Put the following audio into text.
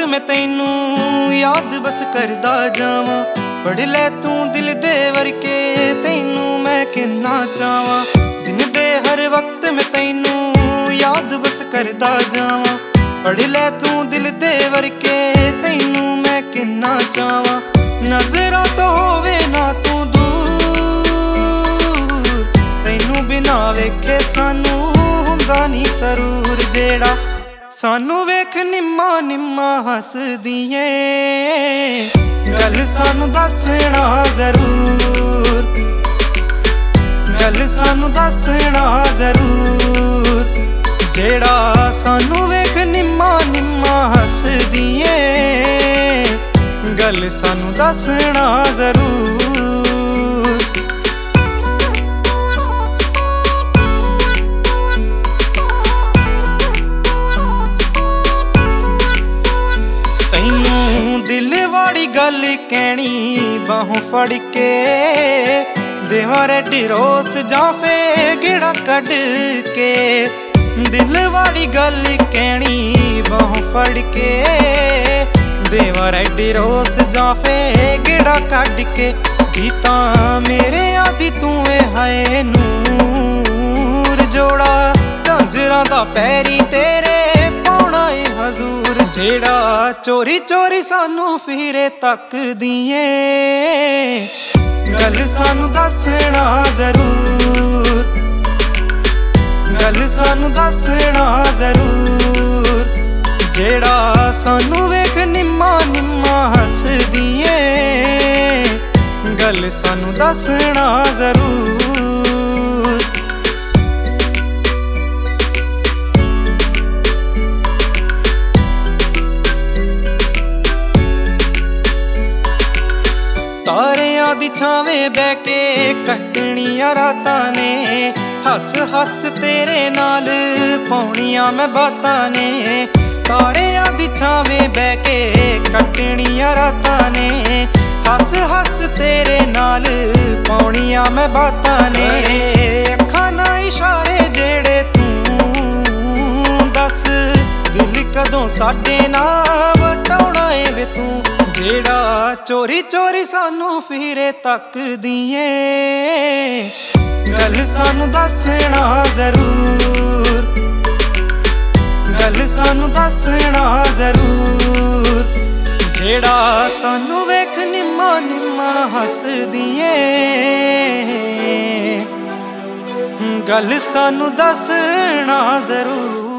मैं तैनू याद बस करदा जावां। पढ़ लै तू दिल दे वर्के तैनू मैं किन्ना चावां। दिन दे हर वक्त मैं तैनू याद बस करदा जावां। पढ़ लै तू दिल दे वर्के तैनू मैं किन्ना चावां। नजरां तो होवे ना तू दूर, तैनू बिना वेखे सानू हुंदा नी सरूर। जेड़ा सानू वेख निम्मा निम्मा हसदी ऐ, गल सानू दसना जरूर, गल सानू दसना जरूर। जेड़ा सानू वेख निम्मा निम्मा हसदी ऐ, गल सानू दसना जरूर। दिल वाली गल कहनी बाहों फड़ के, देवां रेड रोस जां फे गेड़ा कढ के। दिल वाली गल कहनी बाहों फड़ के, देवां रेड रोस जां फे गेड़ा कढ के। गीता मेरे आदि तू हाय नूर, जोड़ा झांजरां दा पैरी तेरे पाउणा ए हजूर। जेड़ा चोरी चोरी सानू फिरे तकदी ऐ, गल सानू दसना जरूर, गल सानू दसना जरूर। जेड़ा सानू वेख निम्मा निम्मा हसदी ऐ, गल सानू दसना जरूर। तारियां दी छावें बह के कटनियां रातां ने, हस हस तेरे नाल पौनियां मैं बातां ने। तारियां दी छावें बह के कटनियां रातां ने, हस हस तेरे नाल पौनियां मैं बातां ने। अखां ना इशारे जेड़े तू दस, दिल कदों साडे नाल वटाउणा ए वे तू। जेड़ा चोरी चोरी सानू फिरे तकदी ऐ, गल सानू दसना जरूर, गल सानू दसना जरूर। जेड़ा सानू वेख निम्मा निम्मा हसदी ऐ, गल सानू दसना जरूर।